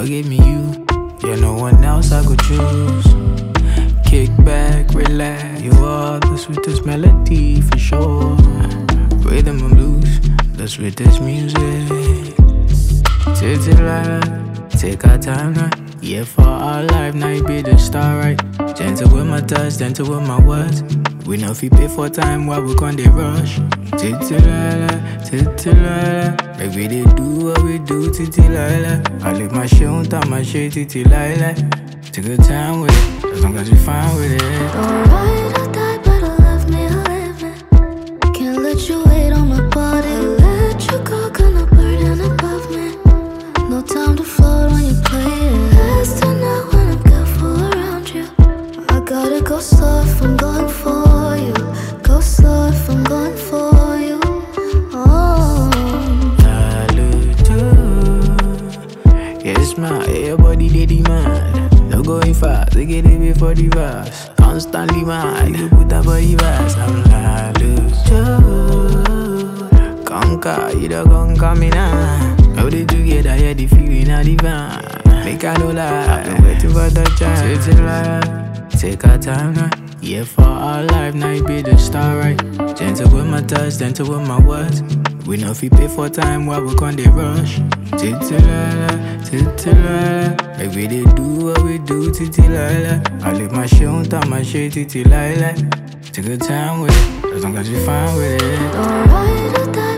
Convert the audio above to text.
God gave me you. Yeah, no one else I could choose. Kick back, relax. You are the sweetest melody for sure. Rhythm and blues, the sweetest music. Take our time now. Yeah, for our life, now you be the star, right? Gentle with my touch, gentle with my words. We know if we pay for time, why we can't they rush? Titilala, make we they do what we do, titilala. I lick my shit on top my shit, titilala. Take your time with it, as long as we fine with it. Don't ride or die, better love me or live me. Can't let you wait on my body. Let you go, gonna burden above me. No time to float when you play it. Last to know when I'm careful around you. I gotta go slow if I'm going for you. Go slow if I'm going for you. Oh, yes, my everybody they demand. No going fast, they get it before the verse. Constantly mad, you put up body verse. I'm conquer, you don't conquer me now. How they together, yeah, the feeling of the van. Make I no lie, I've been waiting for the chance. Take our time now. Yeah, for our life, now you be the star, right? Gentle with my touch, gentle with my words. We know if we pay for time, why we can't they rush? Titilala, make we they do what we do, titilala. I lick my shit on top my shit, titilala. Take your time with it, as long as we fine with it. don't ride or die.